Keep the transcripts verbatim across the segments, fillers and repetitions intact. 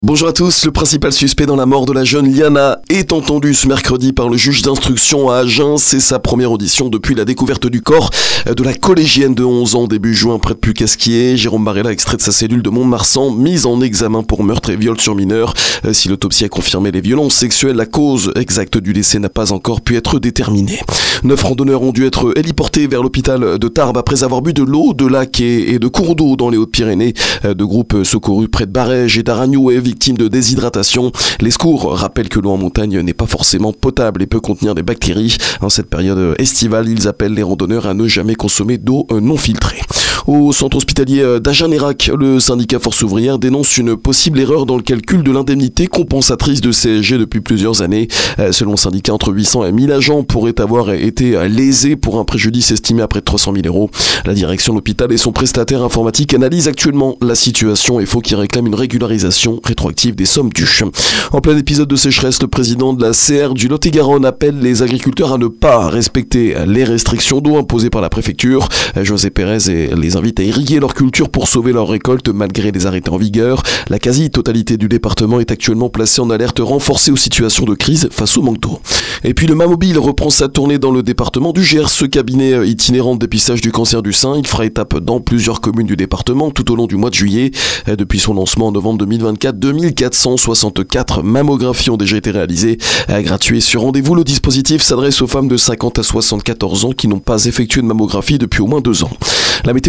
Bonjour à tous, le principal suspect dans la mort de la jeune Liana est entendu ce mercredi par le juge d'instruction à Agen. C'est sa première audition depuis la découverte du corps de la collégienne de onze ans début juin près de Pucasquier. Jérôme Barella, extrait de sa cellule de Mont-de-Marsan, mise en examen pour meurtre et viol sur mineur. Si l'autopsie a confirmé les violences sexuelles, la cause exacte du décès n'a pas encore pu être déterminée. Neuf randonneurs ont dû être héliportés vers l'hôpital de Tarbes après avoir bu de l'eau de lac et de cours d'eau dans les Hautes-Pyrénées. Deux groupes secourus près de Barèges et d'Aragnou et victimes de déshydratation. Les secours rappellent que l'eau en montagne n'est pas forcément potable et peut contenir des bactéries. En cette période estivale, ils appellent les randonneurs à ne jamais consommer d'eau non filtrée. Au centre hospitalier d'Agen-Nérac, le syndicat Force ouvrière dénonce une possible erreur dans le calcul de l'indemnité compensatrice de C S G depuis plusieurs années. Selon le syndicat, entre huit cents et mille agents pourraient avoir été lésés pour un préjudice estimé à près de trois cent mille euros. La direction de l'hôpital et son prestataire informatique analysent actuellement la situation et faut qu'ils réclament une régularisation rétroactive des sommes dues. En plein épisode de sécheresse, le président de la C R du Lot-et-Garonne appelle les agriculteurs à ne pas respecter les restrictions d'eau imposées par la préfecture. José Pérez et les invite à irriguer leur culture pour sauver leur récolte malgré les arrêtés en vigueur. La quasi-totalité du département est actuellement placée en alerte renforcée aux situations de crise face au manque d'eau. Et puis le Mamobile reprend sa tournée dans le département du Gers. Ce cabinet itinérant de dépistage du cancer du sein, il fera étape dans plusieurs communes du département tout au long du mois de juillet. Depuis son lancement en novembre deux mille vingt-quatre, deux mille quatre cent soixante-quatre mammographies ont déjà été réalisées. Gratuit sur rendez-vous, le dispositif s'adresse aux femmes de cinquante à soixante-quatorze ans qui n'ont pas effectué de mammographie depuis au moins deux ans. La météo ?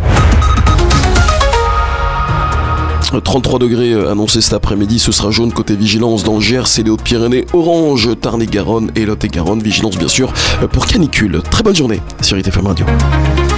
trente-trois degrés annoncés cet après-midi, ce sera jaune côté vigilance dans le Gers et les Hautes-Pyrénées, orange, Tarn-et-Garonne et Lot-et-Garonne, vigilance bien sûr pour canicule. Très bonne journée sur I T F M Radio.